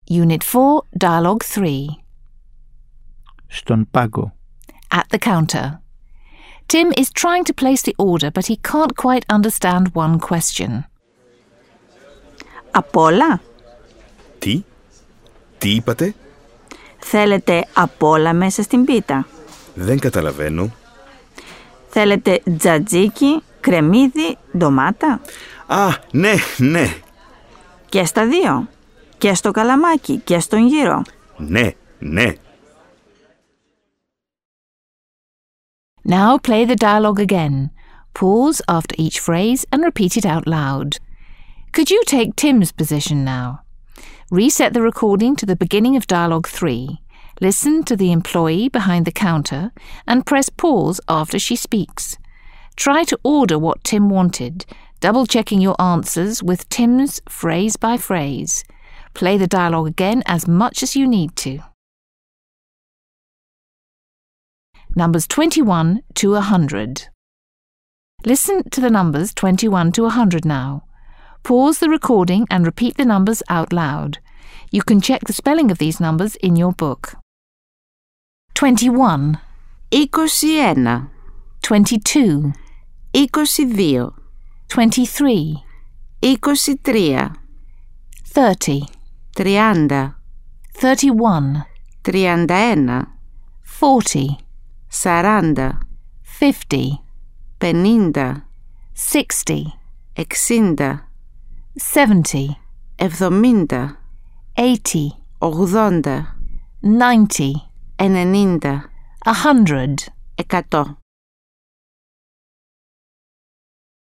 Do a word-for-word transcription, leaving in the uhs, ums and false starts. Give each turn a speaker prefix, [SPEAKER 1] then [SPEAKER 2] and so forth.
[SPEAKER 1] Unit four, Dialogue three.
[SPEAKER 2] Στον πάγκο.
[SPEAKER 1] At the counter. Tim is trying to place the order, but he can't quite understand one question.
[SPEAKER 3] Απ' όλα?
[SPEAKER 4] Τι? Τι είπατε?
[SPEAKER 3] Θέλετε απ' όλα μέσα στην πίτα?
[SPEAKER 4] Δεν καταλαβαίνω.
[SPEAKER 3] Θέλετε τζατζίκι, κρεμμύδι, ντομάτα?
[SPEAKER 4] Α, ναι, ναι.
[SPEAKER 3] Και στα δύο? Και στο καλαμάκι και στον γύρο?
[SPEAKER 4] Ναι, ναι.
[SPEAKER 1] Now play the dialogue again. Pause after each phrase and repeat it out loud. Could you take Tim's position now? Reset the recording to the beginning of dialogue three. Listen to the employee behind the counter and press pause after she speaks. Try to order what Tim wanted, double-checking your answers with Tim's phrase by phrase. Play the dialogue again as much as you need to. Numbers twenty-one to one hundred. Listen to the numbers twenty-one to one hundred now. Pause the recording and repeat the numbers out loud. You can check the spelling of these numbers in your book. twenty-one,
[SPEAKER 3] είκοσι ένα,
[SPEAKER 1] twenty-two,
[SPEAKER 3] είκοσι δύο,
[SPEAKER 1] twenty-three,
[SPEAKER 3] είκοσι τρία,
[SPEAKER 1] thirty,
[SPEAKER 3] τριάντα,
[SPEAKER 1] thirty-one,
[SPEAKER 3] τριάντα ένα,
[SPEAKER 1] forty,
[SPEAKER 3] σαράντα,
[SPEAKER 1] fifty,
[SPEAKER 3] πενήντα,
[SPEAKER 1] sixty,
[SPEAKER 3] εξήντα,
[SPEAKER 1] seventy,
[SPEAKER 3] εβδομήντα,
[SPEAKER 1] eighty,
[SPEAKER 3] ογδόντα,
[SPEAKER 1] ninety,
[SPEAKER 3] ενενήντα,
[SPEAKER 1] a hundred.
[SPEAKER 3] εκατό.